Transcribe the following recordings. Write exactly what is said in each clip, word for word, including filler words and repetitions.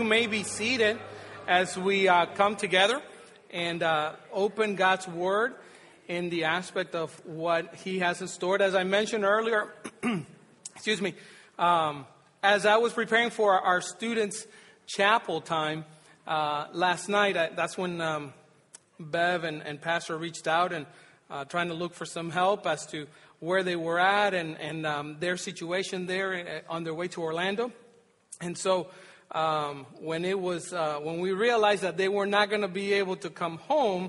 you may be seated as we uh, come together and uh, open God's Word in the aspect of what He has in store. As I mentioned earlier, excuse me, um, as I was preparing for our students' chapel time uh, last night, I, that's when um, Bev and, and Pastor reached out and uh, trying to look for some help as to where they were at and, and um, their situation there on their way to Orlando. And so um, when it was uh, when we realized that they were not going to be able to come home,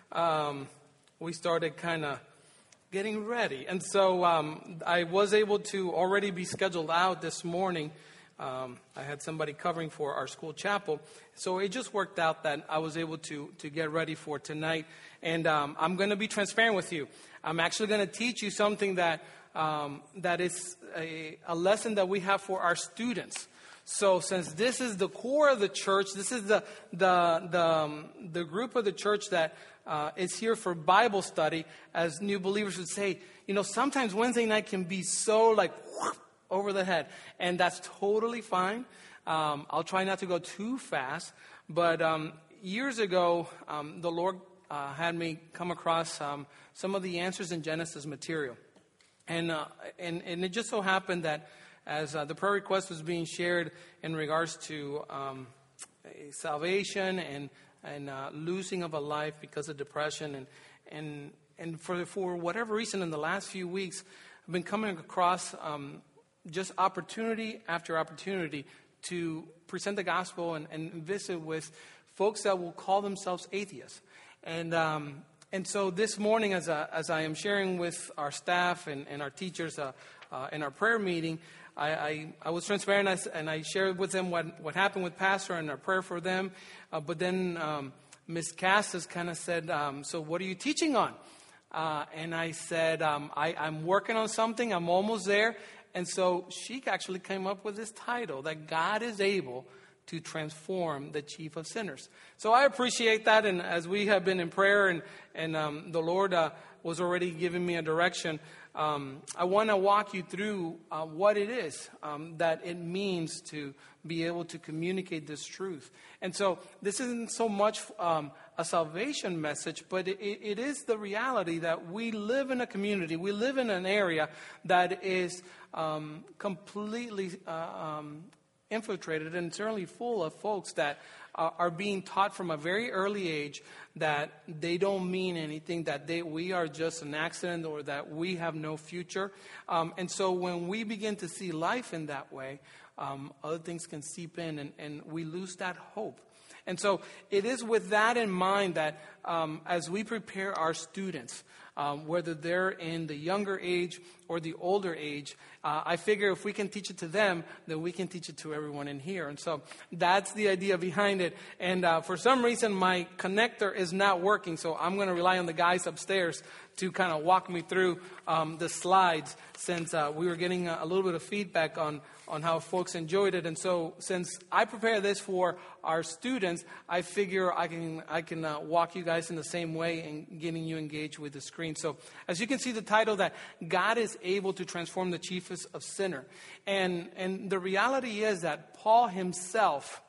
um, we started kind of getting ready. And so um, I was able to already be scheduled out this morning. Um, I had somebody covering for our school chapel. So it just worked out that I was able to, to get ready for tonight. And um, I'm going to be transparent with you. I'm actually going to teach you something that um, that is a, a lesson that we have for our students. So since this is the core of the church, this is the the the, um, the group of the church that uh, is here for Bible study, as new believers would say, you know, sometimes Wednesday night can be so like whoop, over the head. And that's totally fine. Um, I'll try not to go too fast. But um, years ago, um, the Lord uh, had me come across um, some of the Answers in Genesis material. And, uh, and, and it just so happened that as uh, the prayer request was being shared in regards to um, salvation and and uh, losing of a life because of depression, and and and for for whatever reason, in the last few weeks, I've been coming across um, just opportunity after opportunity to present the gospel and, and visit with folks that will call themselves atheists, and. Um, And so this morning, as I, as I am sharing with our staff and, and our teachers uh, uh, in our prayer meeting, I, I, I was transparent and I, and I shared with them what, what happened with Pastor and our prayer for them. Uh, but then um, Miz Cassis kind of said, um, so what are you teaching on? Uh, and I said, um, I, I'm working on something. I'm almost there. And so she actually came up with this title, that God is able to transform the chief of sinners. So I appreciate that, and as we have been in prayer, and and um, the Lord uh, was already giving me a direction, um, I want to walk you through uh, what it is um, that it means to be able to communicate this truth. And so this isn't so much um, a salvation message, but it, it is the reality that we live in a community, we live in an area that is um, completely uh, um, infiltrated and certainly full of folks that uh, are being taught from a very early age that they don't mean anything, that they we are just an accident, or that we have no future. Um, and so when we begin to see life in that way, um, other things can seep in, and, and we lose that hope. And so it is with that in mind that um, as we prepare our students, um, whether they're in the younger age or the older age, uh, I figure if we can teach it to them, then we can teach it to everyone in here. And so that's the idea behind it. And uh, for some reason, my connector is not working, so I'm going to rely on the guys upstairs to kind of walk me through um, the slides, since uh, we were getting a, a little bit of feedback on on how folks enjoyed it. And so since I prepare this for our students, I figure I can I can uh, walk you guys in the same way and getting you engaged with the screen. So as you can see, the title, that God is able to transform the chiefest of sinner. And, and the reality is that Paul himself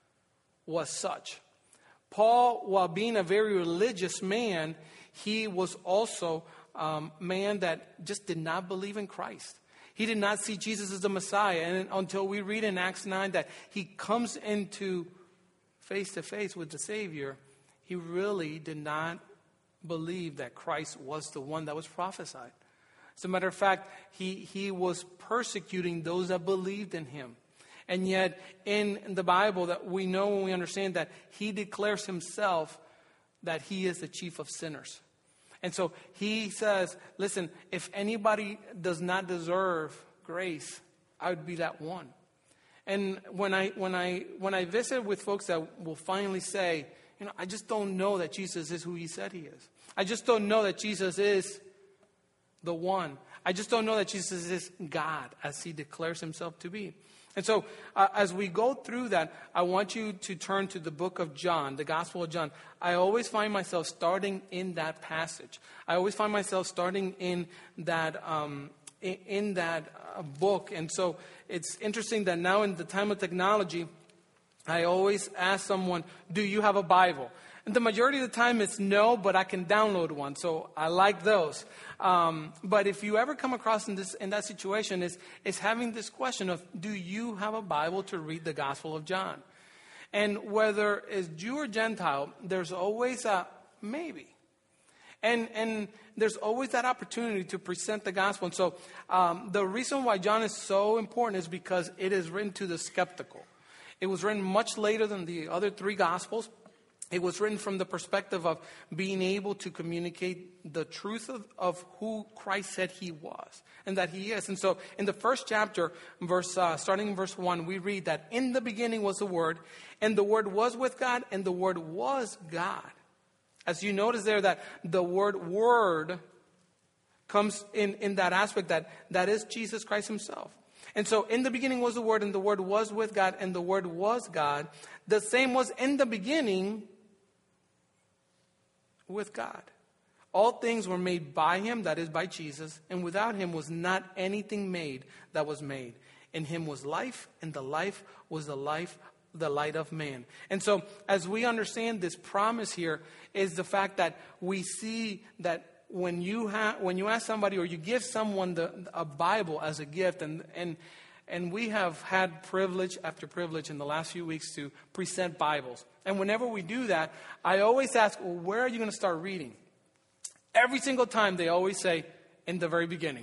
was such. Paul, while being a very religious man, he was also a um, man that just did not believe in Christ. He did not see Jesus as the Messiah. And until we read in Acts nine that he comes into face-to-face with the Savior, he really did not believe that Christ was the one that was prophesied. As a matter of fact, he, he was persecuting those that believed in him. And yet, in the Bible, that we know and we understand that he declares himself that he is the chief of sinners. And so he says, listen, if anybody does not deserve grace, I would be that one. And when I when I when I visit with folks that will finally say, you know, I just don't know that Jesus is who he said he is. I just don't know that Jesus is the one. I just don't know that Jesus is God as he declares himself to be. And so uh, as we go through that, I want you to turn to the book of John, the Gospel of John. I always find myself starting in that passage. I always find myself starting in that um, in, in that uh, book. And so it's interesting that now in the time of technology, I always ask someone, do you have a Bible? And the majority of the time it's no, but I can download one. So I like those. Um, but if you ever come across in this in that situation, is is having this question of, do you have a Bible to read the Gospel of John? And whether it's Jew or Gentile, there's always a maybe. And and there's always that opportunity to present the gospel. And so um, the reason why John is so important is because it is written to the skeptical. It was written much later than the other three Gospels. It was written from the perspective of being able to communicate the truth of, of who Christ said he was and that he is. And so in the first chapter, verse uh, starting in verse one, we read that in the beginning was the Word, and the Word was with God, and the Word was God. As you notice there that the word word comes in, in that aspect that that is Jesus Christ himself. And so in the beginning was the Word, and the Word was with God, and the Word was God. The same was in the beginning with God. All things were made by him, that is by Jesus, and without him was not anything made that was made. In him was life, and the life was the life the light of man. And so as we understand this promise here is the fact that we see that when you have when you ask somebody or you give someone the, a Bible as a gift, and and and we have had privilege after privilege in the last few weeks to present Bibles. And whenever we do that, I always ask, well, where are you going to start reading? Every single time they always say, in the very beginning.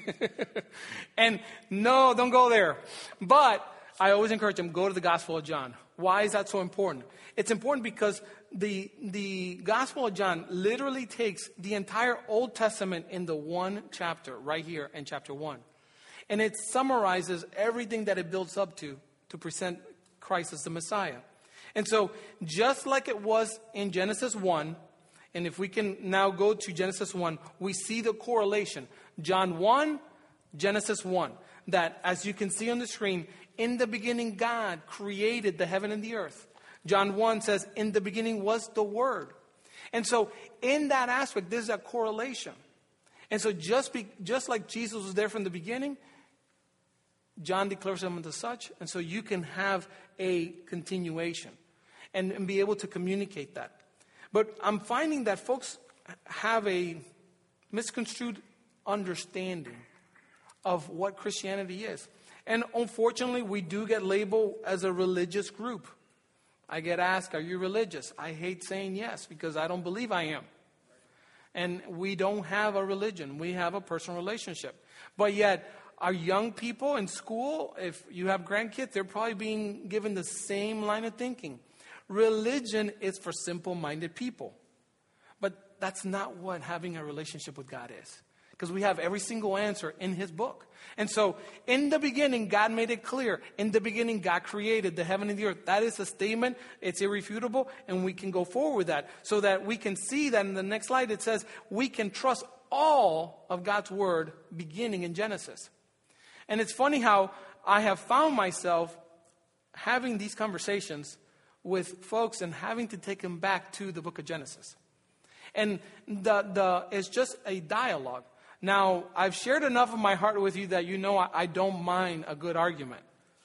And no, don't go there. But I always encourage them, go to the Gospel of John. Why is that so important? It's important because the, the Gospel of John literally takes the entire Old Testament in the one chapter, right here in chapter one. And it summarizes everything that it builds up to, to present Christ as the Messiah. And so, just like it was in Genesis one, and if we can now go to Genesis one, we see the correlation. John one, Genesis one. That, as you can see on the screen, in the beginning God created the heaven and the earth. John one says, in the beginning was the Word. And so, in that aspect, there's a correlation. And so, just, be, just like Jesus was there from the beginning, John declares him as such. And so, you can have a continuation and, and be able to communicate that. But I'm finding that folks have a misconstrued understanding of what Christianity is. And unfortunately, we do get labeled as a religious group. I get asked, are you religious? I hate saying yes because I don't believe I am. And we don't have a religion. We have a personal relationship. But yet, our young people in school, if you have grandkids, they're probably being given the same line of thinking. Religion is for simple-minded people. But that's not what having a relationship with God is. Because we have every single answer in his book. And so, in the beginning, God made it clear. In the beginning, God created the heaven and the earth. That is a statement. It's irrefutable. And we can go forward with that. So that we can see that in the next slide, it says, we can trust all of God's word beginning in Genesis. And it's funny how I have found myself having these conversations with folks and having to take them back to the book of Genesis. And the the it's just a dialogue. Now, I've shared enough of my heart with you that you know I, I don't mind a good argument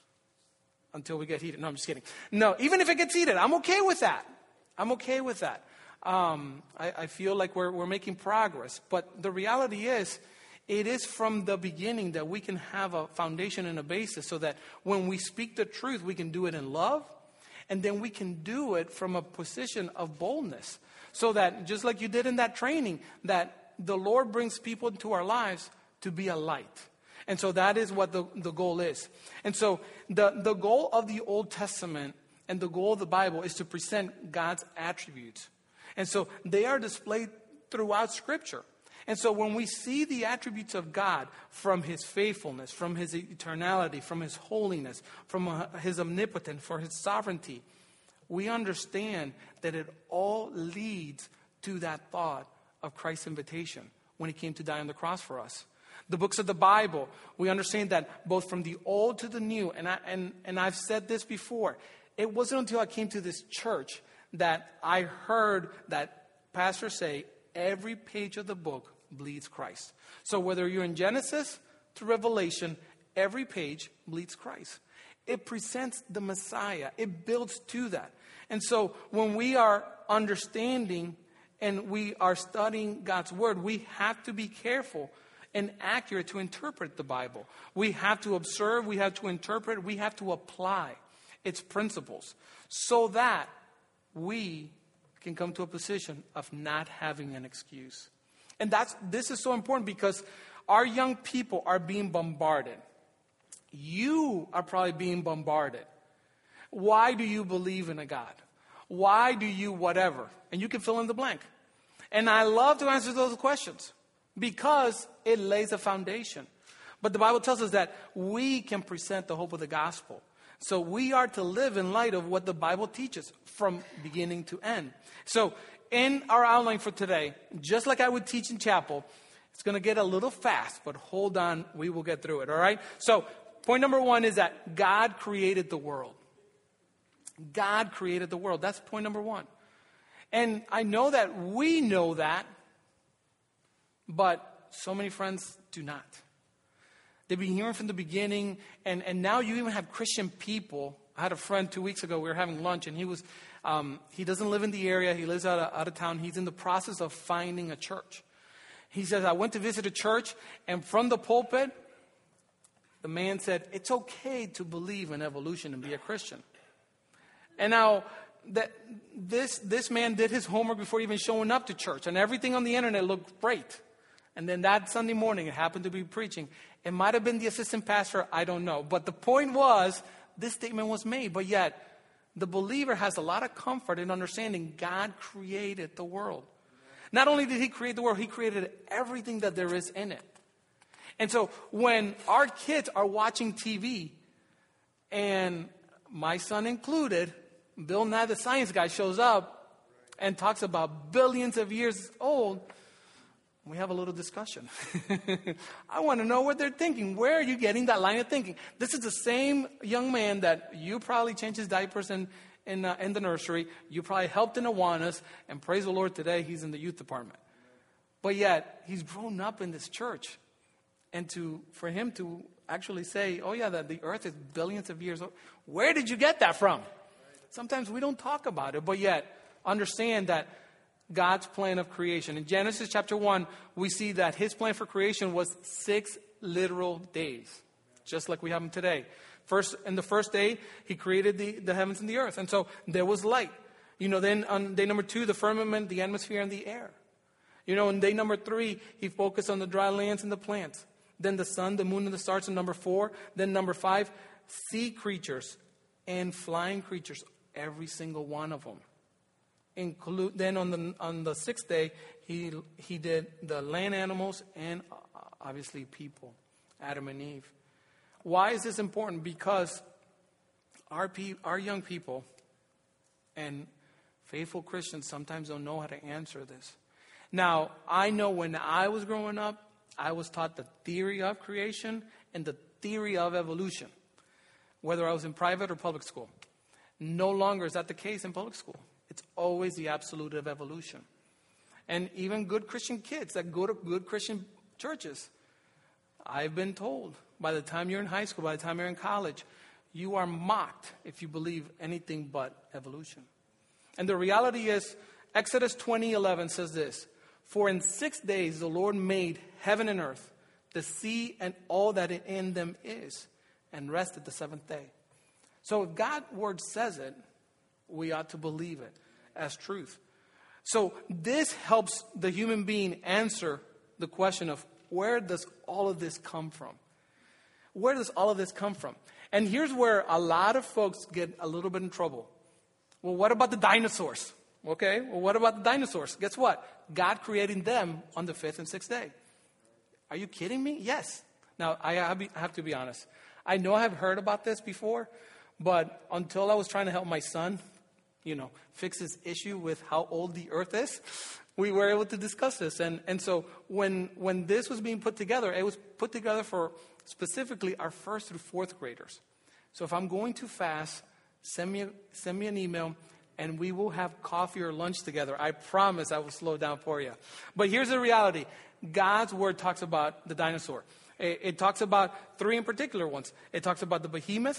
until we get heated. No, I'm just kidding. No, even if it gets heated, I'm okay with that. I'm okay with that. Um, I, I feel like we're we're making progress. But the reality is, it is from the beginning that we can have a foundation and a basis so that when we speak the truth, we can do it in love. And then we can do it from a position of boldness. So that, just like you did in that training, that the Lord brings people into our lives to be a light. And so that is what the, the goal is. And so the, the goal of the Old Testament and the goal of the Bible is to present God's attributes. And so they are displayed throughout Scripture. And so when we see the attributes of God from his faithfulness, from his eternality, from his holiness, from his omnipotence, for his sovereignty, we understand that it all leads to that thought of Christ's invitation when he came to die on the cross for us. The books of the Bible, we understand that both from the old to the new, and, I, and, and I've said this before, it wasn't until I came to this church that I heard that pastors say, every page of the book bleeds Christ. So whether you're in Genesis to Revelation, every page bleeds Christ. It presents the Messiah. It builds to that. And so when we are understanding and we are studying God's word, we have to be careful and accurate to interpret the Bible. We have to observe, we have to interpret, we have to apply its principles so that we can come to a position of not having an excuse. And that's this is so important because our young people are being bombarded. You are probably being bombarded. Why do you believe in a God? Why do you whatever? And you can fill in the blank. And I love to answer those questions because it lays a foundation. But the Bible tells us that we can present the hope of the gospel. So we are to live in light of what the Bible teaches from beginning to end. So in our outline for today, just like I would teach in chapel, it's going to get a little fast, but hold on, we will get through it, all right? So point number one is that God created the world. God created the world. That's point number one. And I know that we know that, but so many friends do not. They've been hearing from the beginning, and, and now you even have Christian people. I had a friend two weeks ago, we were having lunch, and he was um, he doesn't live in the area, he lives out of, out of town. He's in the process of finding a church. He says, I went to visit a church, and from the pulpit, the man said, it's okay to believe in evolution and be a Christian. And now, that this this man did his homework before even showing up to church, and everything on the internet looked great. And then that Sunday morning, it happened to be preaching. It might have been the assistant pastor, I don't know. But the point was, this statement was made. But yet, the believer has a lot of comfort in understanding God created the world. Not only did he create the world, he created everything that there is in it. And so when our kids are watching T V, and my son included, Bill Nye the Science Guy shows up and talks about billions of years old, we have a little discussion. I want to know what they're thinking. Where are you getting that line of thinking? This is the same young man that you probably changed his diapers in, in, uh, in the nursery. You probably helped in Awanas. And praise the Lord, today he's in the youth department. But yet, he's grown up in this church. And to for him to actually say, oh yeah, that the earth is billions of years old. Where did you get that from? Sometimes we don't talk about it. But yet, understand that God's plan of creation. In Genesis chapter one, we see that his plan for creation was six literal days, just like we have them today. First, in the first day, he created the, the heavens and the earth. And so there was light. You know, then on day number two, the firmament, the atmosphere, and the air. You know, in day number three, he focused on the dry lands and the plants. Then the sun, the moon, and the stars in number four. Then number five, sea creatures and flying creatures, every single one of them. Include, then on the on the sixth day, he he did the land animals and uh, obviously people, Adam and Eve. Why is this important? Because our pe- our young people and faithful Christians sometimes don't know how to answer this. Now, I know when I was growing up, I was taught the theory of creation and the theory of evolution, whether I was in private or public school. No longer is that the case in public school. It's always the absolute of evolution. And even good Christian kids that go to good Christian churches, I've been told, by the time you're in high school, by the time you're in college, you are mocked if you believe anything but evolution. And the reality is, Exodus twenty eleven says this, for in six days the Lord made heaven and earth, the sea and all that in them is, and rested the seventh day. So if God's word says it, we ought to believe it as truth. So this helps the human being answer the question of where does all of this come from? Where does all of this come from? And here's where a lot of folks get a little bit in trouble. Well, what about the dinosaurs? Okay, well, what about the dinosaurs? Guess what? God created them on the fifth and sixth day. Are you kidding me? Yes. Now, I have to be honest. I know I've heard about this before, but until I was trying to help my son, you know, fix his issue with how old the earth is, we were able to discuss this. And and so when when this was being put together, it was put together for specifically our first through fourth graders. So if I'm going too fast, send me, send me an email, and we will have coffee or lunch together. I promise I will slow down for you. But here's the reality. God's word talks about the dinosaur. It, it talks about three in particular ones. It talks about the behemoth.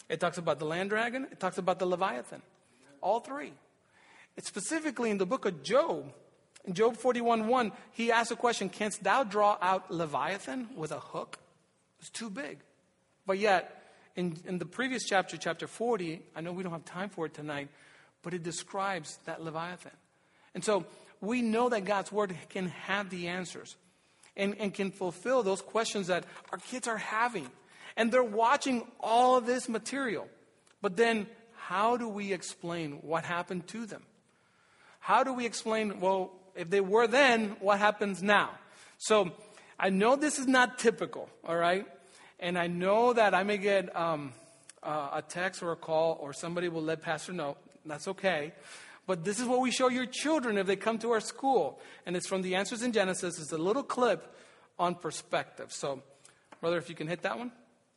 It talks about the land dragon. It talks about the Leviathan. All three. It's specifically in the book of Job. In Job forty-one one, he asks a question, canst thou draw out Leviathan with a hook? It's too big. But yet, in, in the previous chapter, chapter forty, I know we don't have time for it tonight, but it describes that Leviathan. And so we know that God's word can have the answers and, and can fulfill those questions that our kids are having. And they're watching all of this material. But then how do we explain what happened to them? How do we explain, well, if they were then, what happens now? So I know this is not typical, all right? And I know that I may get um, uh, a text or a call or somebody will let Pastor know. That's okay. But this is what we show your children if they come to our school. And it's from the Answers in Genesis. It's a little clip on perspective. So, brother, if you can hit that one.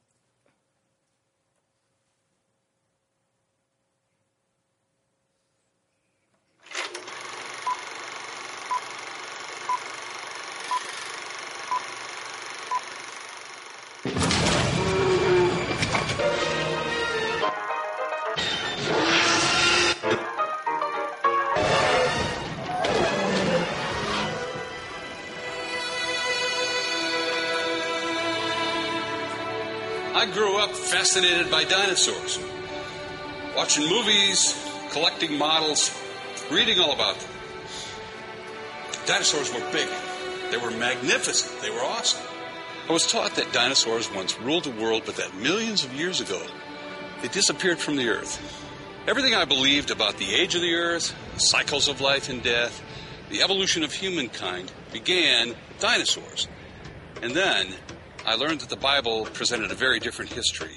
I grew up fascinated by dinosaurs, watching movies, collecting models, reading all about them. Dinosaurs were big. They were magnificent. They were awesome. I was taught that dinosaurs once ruled the world, but that millions of years ago, they disappeared from the earth. Everything I believed about the age of the earth, the cycles of life and death, the evolution of humankind began with dinosaurs. And then I learned that the Bible presented a very different history.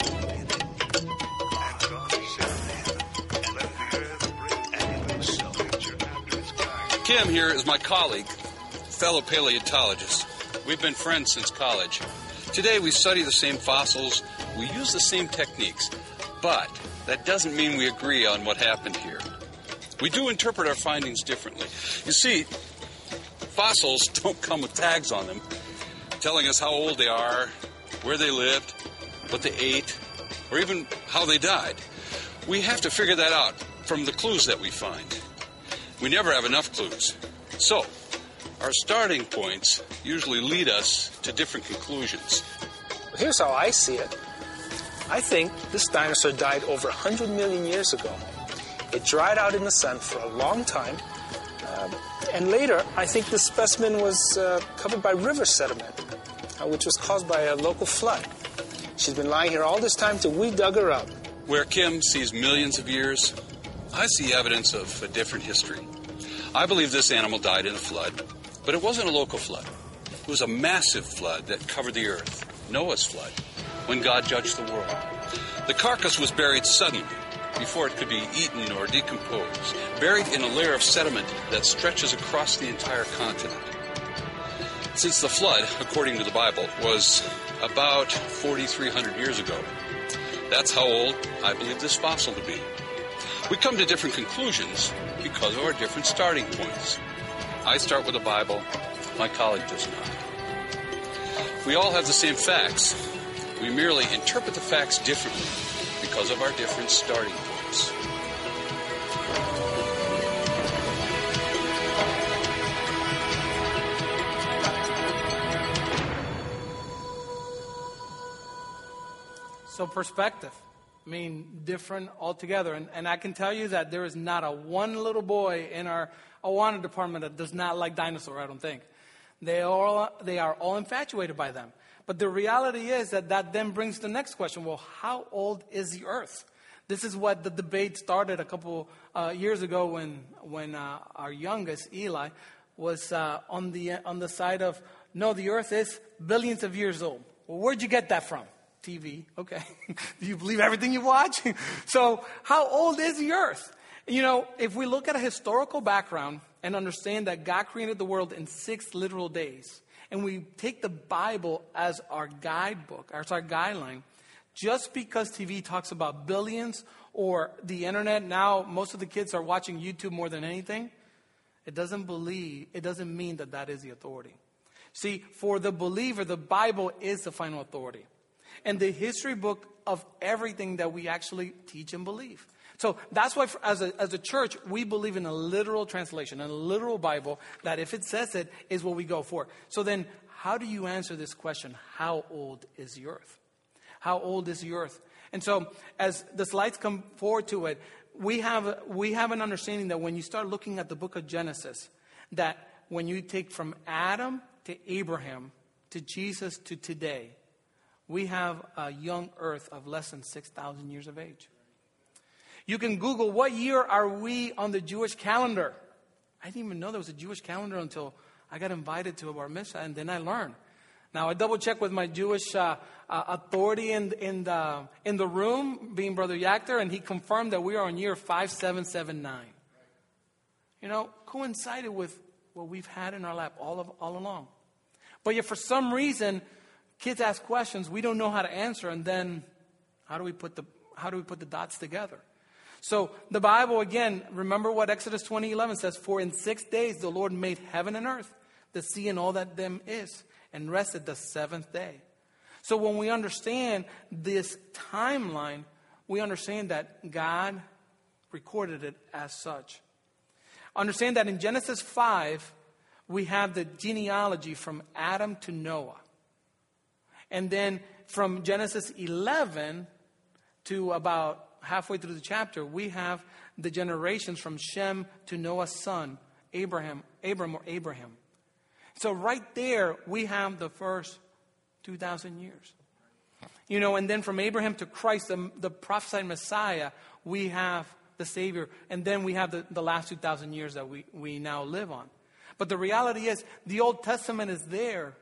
Kim here is my colleague, fellow paleontologist. We've been friends since college. Today we study the same fossils, we use the same techniques, but that doesn't mean we agree on what happened here. We do interpret our findings differently. You see, fossils don't come with tags on them, telling us how old they are, where they lived, what they ate, or even how they died. We have to figure that out from the clues that we find. We never have enough clues. So, our starting points usually lead us to different conclusions. Here's how I see it. I think this dinosaur died over one hundred million years ago. It dried out in the sun for a long time. Uh, and later, I think this specimen was uh, covered by river sediment, uh, which was caused by a local flood. She's been lying here all this time till we dug her up. Where Kim sees millions of years, I see evidence of a different history. I believe this animal died in a flood, but it wasn't a local flood. It was a massive flood that covered the earth, Noah's flood, when God judged the world. The carcass was buried suddenly, before it could be eaten or decomposed, buried in a layer of sediment that stretches across the entire continent. Since the flood, according to the Bible, was about forty-three hundred years ago, that's how old I believe this fossil to be. We come to different conclusions because of our different starting points. I start with the Bible, my colleague does not. We all have the same facts. We merely interpret the facts differently because of our different starting points. So perspective, I mean, different altogether. And, and I can tell you that there is not a one little boy in our Awana department that does not like dinosaurs, I don't think. They all they are all infatuated by them. But the reality is that that then brings the next question. Well, how old is the earth? This is what the debate started a couple uh, years ago when when uh, our youngest, Eli, was uh, on the on the side of, no, the earth is billions of years old. Well, where'd you get that from? T V. Okay. Do you believe everything you watch? So how old is the earth? You know, if we look at a historical background and understand that God created the world in six literal days, and we take the Bible as our guidebook, as our guideline, just because T V talks about billions or the internet, now most of the kids are watching YouTube more than anything, it doesn't believe, it doesn't mean that that is the authority. See, for the believer, the Bible is the final authority. and the history book of everything that we actually teach and believe. So that's why, for, as a as a church, we believe in a literal translation, a literal Bible, that if it says it, is what we go for. So then, how do you answer this question? How old is the earth? How old is the earth? And so, as the slides come forward to it, we have we have an understanding that when you start looking at the book of Genesis, that when you take from Adam to Abraham to Jesus to today, we have a young earth of less than six thousand years of age. You can Google, what year are we on the Jewish calendar? I didn't even know there was a Jewish calendar until I got invited to a bar mitzvah, and then I learned. Now, I double-checked with my Jewish uh, uh, authority in, in, the, in the room, being Brother Yachter, and he confirmed that we are on year five seven seven nine. You know, coincided with what we've had in our lap all, of, all along. But yet, for some reason, kids ask questions we don't know how to answer, and then how do we put the how do we put the dots together? So the Bible, again, remember what Exodus twenty eleven says, for in six days the Lord made heaven and earth, the sea and all that them is, and rested the seventh day. So when we understand this timeline, we understand that God recorded it as such. Understand that in Genesis five, we have the genealogy from Adam to Noah. And then from Genesis eleven to about halfway through the chapter, we have the generations from Shem to Noah's son, Abraham, Abram or Abraham. So right there, we have the first two thousand years. You know, and then from Abraham to Christ, the, the prophesied Messiah, we have the Savior. And then we have the, the last two thousand years that we, we now live on. But the reality is, the Old Testament is there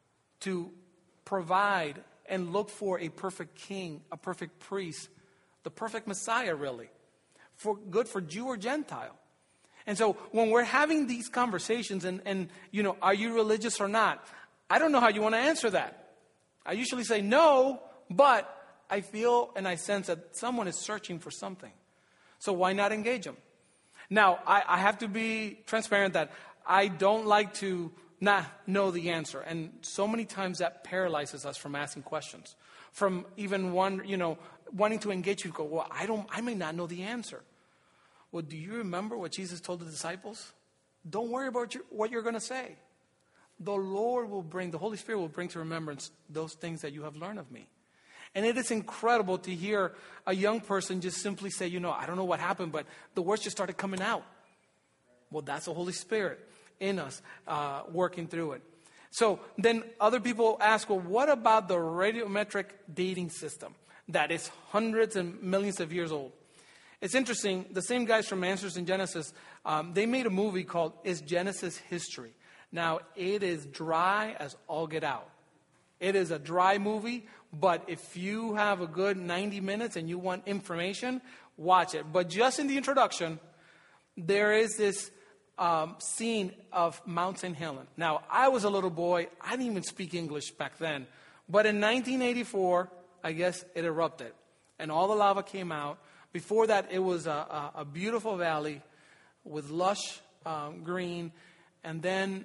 to provide and look for a perfect king, a perfect priest, the perfect Messiah, really, for good for Jew or Gentile. And so when we're having these conversations and, and, you know, are you religious or not? I don't know how you want to answer that. I usually say no, but I feel and I sense that someone is searching for something. So why not engage them? Now, I, I have to be transparent that I don't like to not know the answer. And so many times that paralyzes us from asking questions. From even one, you know, wanting to engage you, go, well, I don't, I may not know the answer. Well, do you remember what Jesus told the disciples? Don't worry about your, what you're going to say. The Lord will bring, the Holy Spirit will bring to remembrance those things that you have learned of me. And it is incredible to hear a young person just simply say, you know, I don't know what happened, but the words just started coming out. Well, that's the Holy Spirit in us, uh, working through it. So then other people ask, well, what about the radiometric dating system that is hundreds and millions of years old? It's interesting, the same guys from Answers in Genesis, um, they made a movie called Is Genesis History? Now, it is dry as all get out. It is a dry movie, but if you have a good ninety minutes and you want information, watch it. But just in the introduction, there is this um, scene of Mount Saint Helens. Now, I was a little boy. I didn't even speak English back then. But in nineteen eighty-four, I guess it erupted. And all the lava came out. Before that, it was a, a, a beautiful valley with lush um, green. And then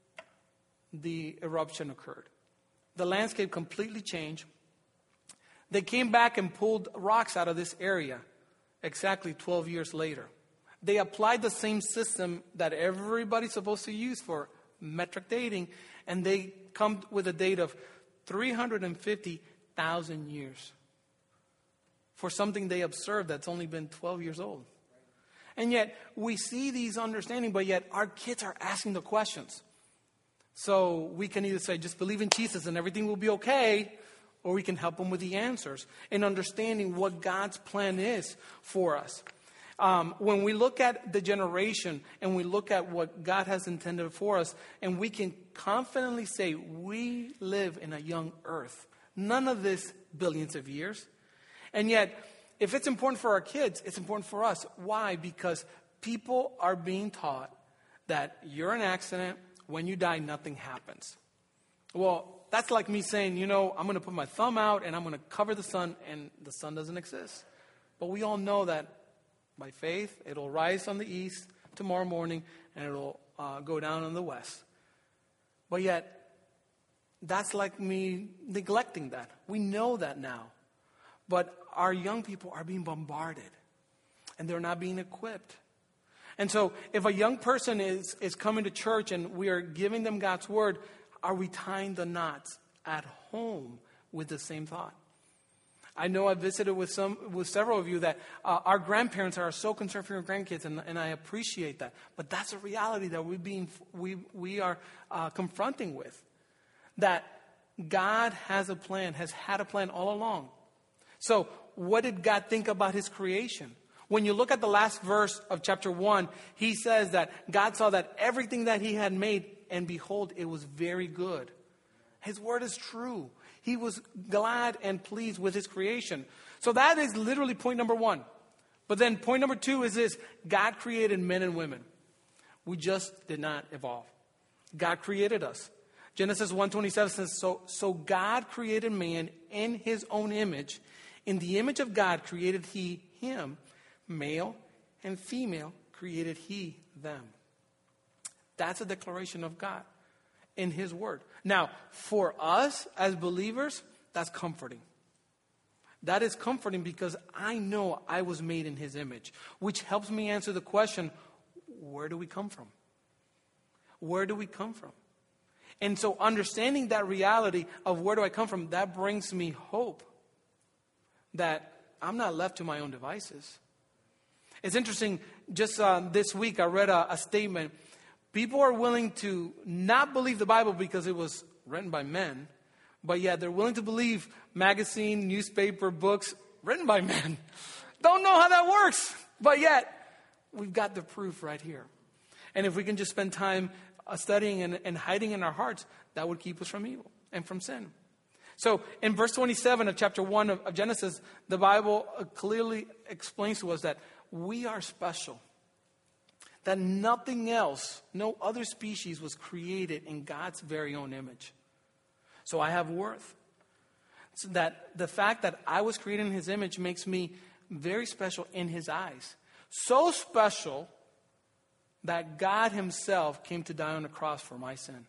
the eruption occurred. The landscape completely changed. They came back and pulled rocks out of this area exactly twelve years later. They applied the same system that everybody's supposed to use for metric dating, and they come with a date of three hundred fifty thousand years for something they observed that's only been twelve years old. And yet, we see these understanding, but yet our kids are asking the questions. So we can either say, just believe in Jesus and everything will be okay, or we can help them with the answers and understanding what God's plan is for us. Um, when we look at the generation and we look at what God has intended for us, and we can confidently say we live in a young earth. None of this billions of years. And yet, if it's important for our kids, it's important for us. Why? Because people are being taught that you're an accident. When you die, nothing happens. Well, that's like me saying, you know, I'm going to put my thumb out and I'm going to cover the sun, and the sun doesn't exist. But we all know that by faith, it'll rise on the east tomorrow morning and it'll uh, go down on the west. But yet, that's like me neglecting that. We know that now. But our young people are being bombarded, and they're not being equipped. And so if a young person is, is coming to church and we are giving them God's word, are we tying the knots at home with the same thought? I know I visited with some, with several of you that uh, our grandparents are so concerned for your grandkids, and, and I appreciate that. But that's a reality that we being we we are uh, confronting with. That God has a plan, has had a plan all along. So what did God think about his creation? When you look at the last verse of chapter one, he says that God saw that everything that he had made, and behold, it was very good. His word is true. He was glad and pleased with his creation. So that is literally point number one. But then point number two is this: God created men and women. We just did not evolve. God created us. Genesis one twenty-seven says, so, so God created man in his own image. In the image of God created he him. Male and female created he them. That's a declaration of God in his word. Now, for us as believers, that's comforting. That is comforting because I know I was made in his image, which helps me answer the question, where do we come from? Where do we come from? And so understanding that reality of where do I come from, that brings me hope that I'm not left to my own devices. It's interesting, just uh, this week I read a, a statement. People are willing to not believe the Bible because it was written by men, but yet they're willing to believe magazine, newspaper, books written by men. Don't know how that works, but yet we've got the proof right here. And if we can just spend time uh, studying and, and hiding in our hearts, that would keep us from evil and from sin. So in verse twenty-seven of chapter one of, of Genesis, the Bible uh, clearly explains to us that we are special. That nothing else, no other species was created in God's very own image. So I have worth. So that the fact that I was created in his image makes me very special in his eyes. So special that God himself came to die on the cross for my sin.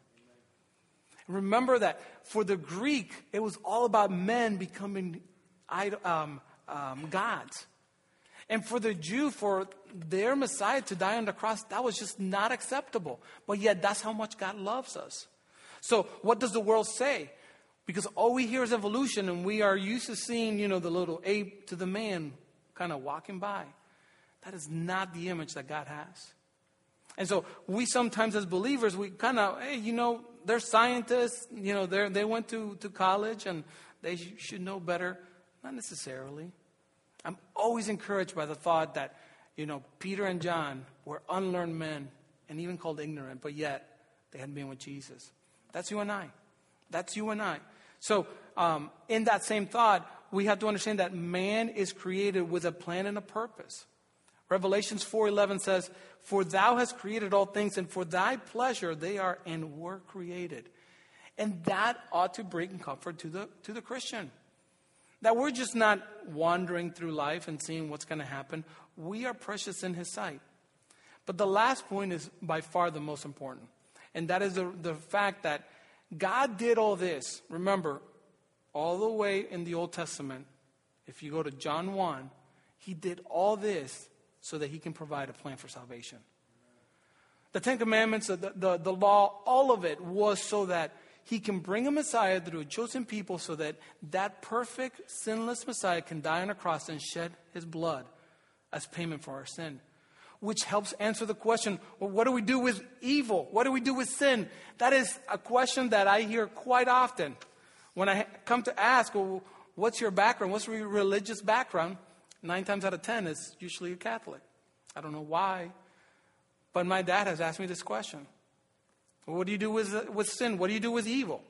Remember that for the Greek, it was all about men becoming um, um, gods. And for the Jew, for their Messiah to die on the cross, that was just not acceptable. But yet, that's how much God loves us. So, what does the world say? Because all we hear is evolution, and we are used to seeing, you know, the little ape to the man kind of walking by. That is not the image that God has. And so, we sometimes as believers, we kind of, hey, you know, they're scientists, you know, they they went to, to college, and they sh- should know better. Not necessarily. I'm always encouraged by the thought that, you know, Peter and John were unlearned men and even called ignorant, but yet they had been with Jesus. That's you and I. That's you and I. So um, in that same thought, we have to understand that man is created with a plan and a purpose. Revelations four eleven says, for thou hast created all things, and for thy pleasure they are and were created. And that ought to bring comfort to the to the Christian. That we're just not wandering through life and seeing what's going to happen. We are precious in his sight. But the last point is by far the most important. And that is the, the fact that God did all this. Remember, all the way in the Old Testament, if you go to John one, he did all this so that he can provide a plan for salvation. The Ten Commandments, the, the, the law, all of it was so that he can bring a Messiah through a chosen people so that that perfect, sinless Messiah can die on a cross and shed his blood as payment for our sin. Which helps answer the question, well, what do we do with evil? What do we do with sin? That is a question that I hear quite often. When I come to ask, well, what's your background? What's your religious background? Nine times out of ten, it's usually a Catholic. I don't know why, but my dad has asked me this question. What do you do with, with sin? What do you do with evil?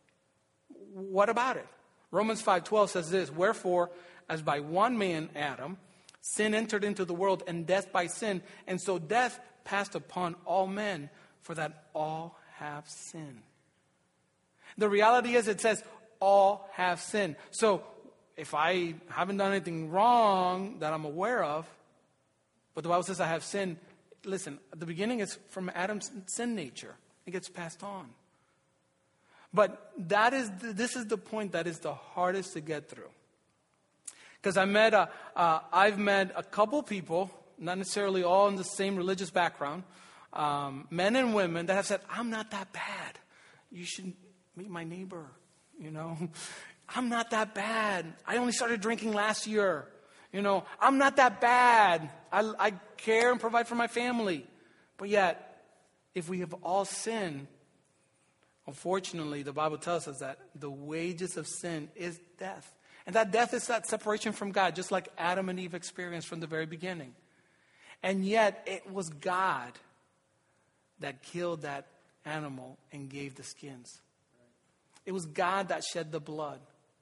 What about it? Romans five twelve says this, wherefore, as by one man, Adam, sin entered into the world, and death by sin, and so death passed upon all men, for that all have sinned. The reality is, it says, all have sinned. So, if I haven't done anything wrong that I'm aware of, but the Bible says I have sinned, listen, at the beginning it's from Adam's sin nature. It gets passed on. But that is the, this is the point that is the hardest to get through. Because I met a, uh, I've met a couple people, not necessarily all in the same religious background, um, men and women that have said, I'm not that bad. You should meet my neighbor, you know. I'm not that bad. I only started drinking last year. You know, I'm not that bad. I, I care and provide for my family. But yet, if we have all sinned, unfortunately, the Bible tells us that the wages of sin is death. And that death is that separation from God, just like Adam and Eve experienced from the very beginning. And yet, it was God that killed that animal and gave the skins. It was God that shed the blood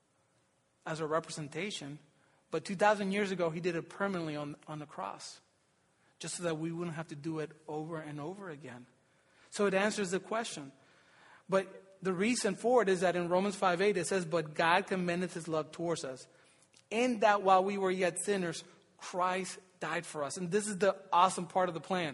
as a representation. But two thousand years ago, he did it permanently on, on the cross, just so that we wouldn't have to do it over and over again. So it answers the question. But the reason for it is that in Romans five eight, it says, but God commended his love towards us, in that while we were yet sinners, Christ died for us. And this is the awesome part of the plan.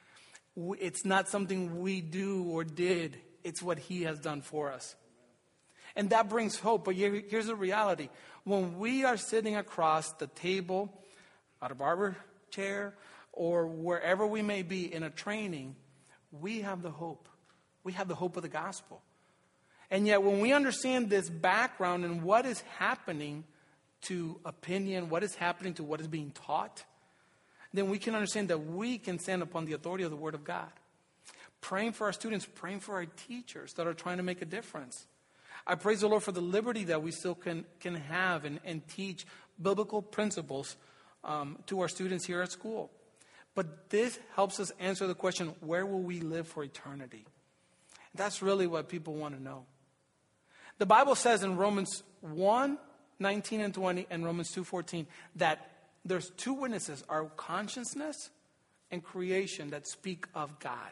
It's not something we do or did. It's what he has done for us. And that brings hope. But here's the reality. When we are sitting across the table, at a barber chair, or wherever we may be in a training, we have the hope. We have the hope of the gospel. And yet when we understand this background and what is happening to opinion, what is happening to what is being taught, then we can understand that we can stand upon the authority of the Word of God. Praying for our students, praying for our teachers that are trying to make a difference. I praise the Lord for the liberty that we still can, can have and, and teach biblical principles um, to our students here at school. But this helps us answer the question, where will we live for eternity? That's really what people want to know. The Bible says in Romans one, nineteen and twenty, and Romans two, fourteen, that there's two witnesses, our consciousness and creation, that speak of God.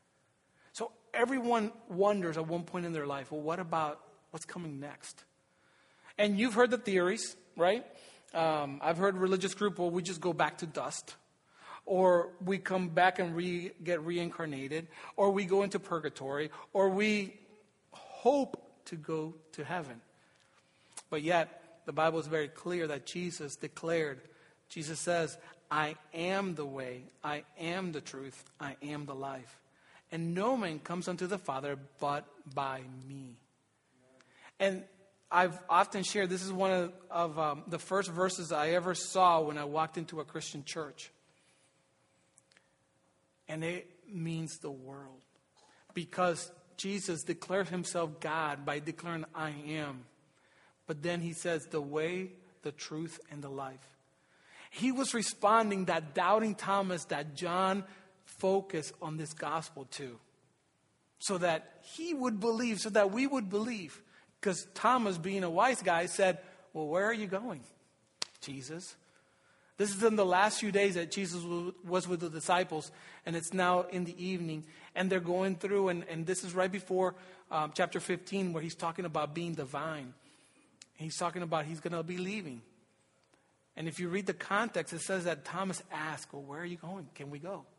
So everyone wonders at one point in their life, well, what about what's coming next? And you've heard the theories, right? Um, I've heard religious group, well, we just go back to dust. Or we come back and re, get reincarnated. Or we go into purgatory. Or we hope to go to heaven. But yet, the Bible is very clear that Jesus declared, Jesus says, I am the way, I am the truth, I am the life. And no man comes unto the Father but by me. And I've often shared, this is one of, of um, the first verses I ever saw when I walked into a Christian church. And it means the world. Because Jesus declared himself God by declaring, I am. But then he says, the way, the truth, and the life. He was responding that doubting Thomas that John focused on this gospel to. So that he would believe, so that we would believe. Because Thomas, being a wise guy, said, well, where are you going, Jesus? This is in the last few days that Jesus was with the disciples, and it's now in the evening, and they're going through, and, and this is right before um, chapter fifteen, where he's talking about being the vine. He's talking about he's going to be leaving. And if you read the context, it says that Thomas asked, well, where are you going? Can we go?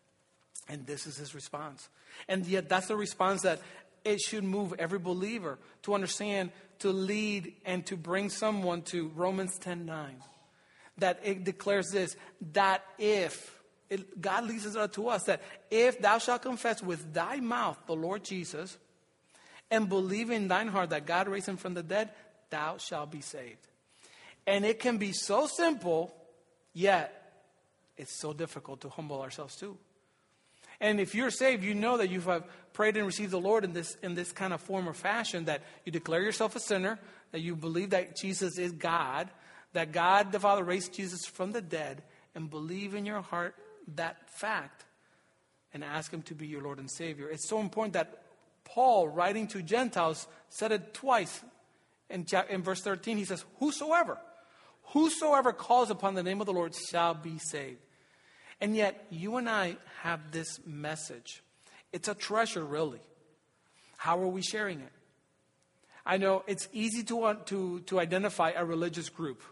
And this is his response. And yet that's the response that it should move every believer to understand, to lead, and to bring someone to Romans ten nine. That it declares this, that if, it, God leads it to us, that if thou shalt confess with thy mouth the Lord Jesus, and believe in thine heart that God raised him from the dead, thou shalt be saved. And it can be so simple, yet it's so difficult to humble ourselves too. And if you're saved, you know that you have prayed and received the Lord in this in this kind of form or fashion, that you declare yourself a sinner, that you believe that Jesus is God, that God the Father raised Jesus from the dead, and believe in your heart that fact and ask him to be your Lord and Savior. It's so important that Paul, writing to Gentiles, said it twice. In, in verse thirteen, he says, whosoever, whosoever calls upon the name of the Lord shall be saved. And yet, you and I have this message. It's a treasure, really. How are we sharing it? I know it's easy to, to, to identify a religious group.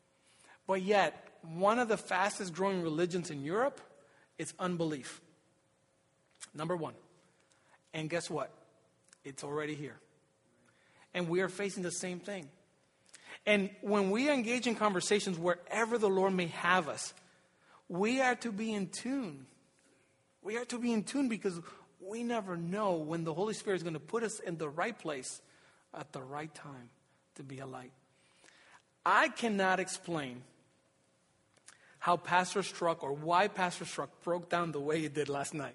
But yet, one of the fastest growing religions in Europe is unbelief. Number one. And guess what? It's already here. And we are facing the same thing. And when we engage in conversations wherever the Lord may have us, we are to be in tune. We are to be in tune because we never know when the Holy Spirit is going to put us in the right place at the right time to be a light. I cannot explain how Pastor Struck or why Pastor Struck broke down the way he did last night.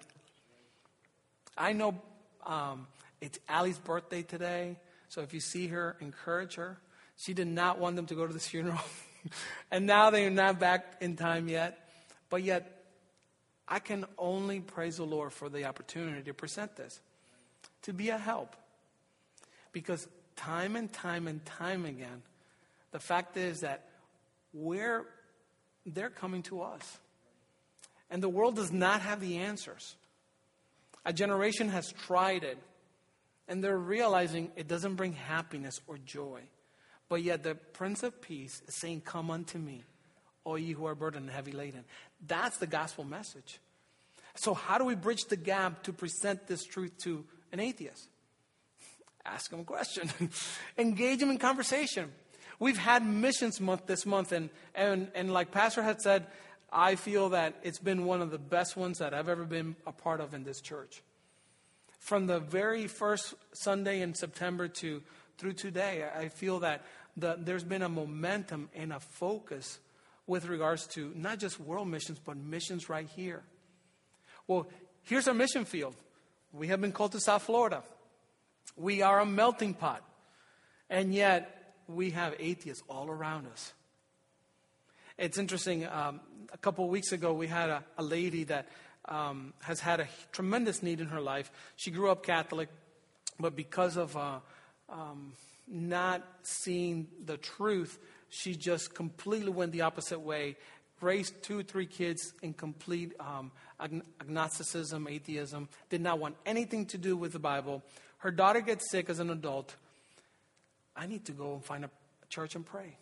I know um, it's Allie's birthday today, so if you see her, encourage her. She did not want them to go to this funeral, and now they are not back in time yet. But yet, I can only praise the Lord for the opportunity to present this, to be a help. Because time and time and time again, the fact is that we're, they're coming to us. And the world does not have the answers. A generation has tried it, and they're realizing it doesn't bring happiness or joy. But yet the Prince of Peace is saying, come unto me, all ye who are burdened and heavy laden. That's the gospel message. So how do we bridge the gap to present this truth to an atheist? Ask him a question. Engage him in conversation. We've had Missions Month this month, and, and, and like Pastor had said, I feel that it's been one of the best ones that I've ever been a part of in this church. From the very first Sunday in September to through today, I feel that the, there's been a momentum and a focus with regards to not just world missions, but missions right here. Well, here's our mission field. We have been called to South Florida. We are a melting pot. And yet, we have atheists all around us. It's interesting. Um, a couple of weeks ago, we had a, a lady that um, has had a tremendous need in her life. She grew up Catholic, but because of uh, um, not seeing the truth, she just completely went the opposite way, raised two or three kids in complete um, agnosticism, atheism, did not want anything to do with the Bible. Her daughter gets sick as an adult. I need to go and find a church and pray.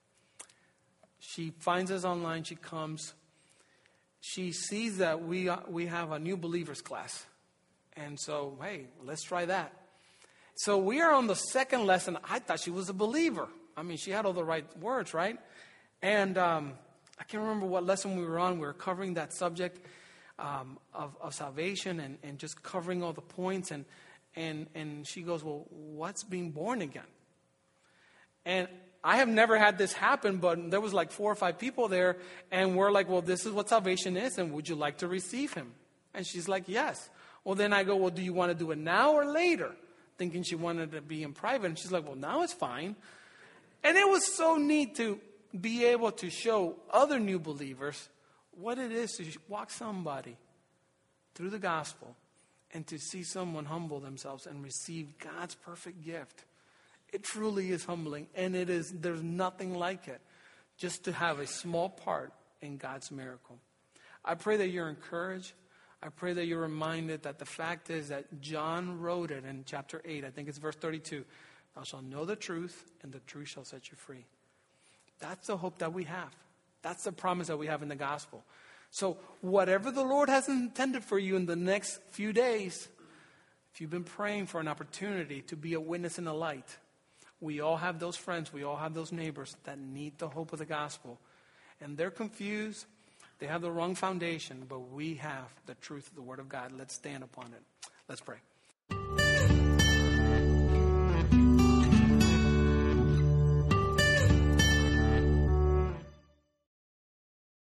She finds us online. She comes. She sees that we uh, we have a new believers class. And so, hey, let's try that. So we are on the second lesson. I thought she was a believer. I mean, she had all the right words, right? And um, I can't remember what lesson we were on. We were covering that subject um, of, of salvation and, and just covering all the points. And, and, and she goes, well, what's being born again? And I have never had this happen, but there was like four or five people there. And we're like, well, this is what salvation is. And would you like to receive him? And she's like, yes. Well, then I go, well, do you want to do it now or later? Thinking she wanted to be in private. And she's like, well, now it's fine. And it was so neat to be able to show other new believers what it is to walk somebody through the gospel and to see someone humble themselves and receive God's perfect gift. It truly is humbling, and it is. There's nothing like it, just to have a small part in God's miracle. I pray that you're encouraged. I pray that you're reminded that the fact is that John wrote it in chapter eight. I think it's verse thirty-two. Thou shalt know the truth, and the truth shall set you free. That's the hope that we have. That's the promise that we have in the gospel. So whatever the Lord has intended for you in the next few days, if you've been praying for an opportunity to be a witness in the light, we all have those friends, we all have those neighbors that need the hope of the gospel. And they're confused. They have the wrong foundation, but we have the truth of the Word of God. Let's stand upon it. Let's pray.